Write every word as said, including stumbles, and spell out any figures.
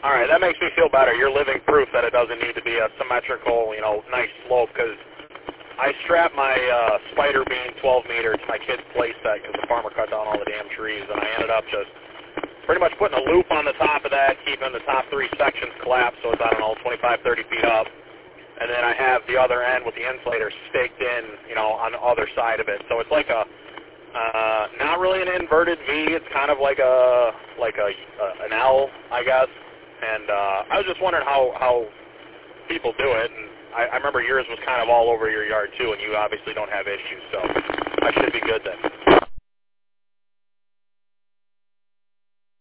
All right, that makes me feel better. You're living proof that it doesn't need to be a symmetrical, you know, nice slope, because I strapped my uh, Spider Beam twelve meter to my kid's play set because the farmer cut down all the damn trees, and I ended up just pretty much putting a loop on the top of that, keeping the top three sections collapsed, so it's, I don't know, twenty-five, thirty feet up. And then I have the other end with the insulator staked in, you know, on the other side of it. So it's like a, uh, not really an inverted V. It's kind of like a, like a, uh, an L, I guess. And uh, I was just wondering how, how people do it. And I, I remember yours was kind of all over your yard, too, and you obviously don't have issues. So I should be good then.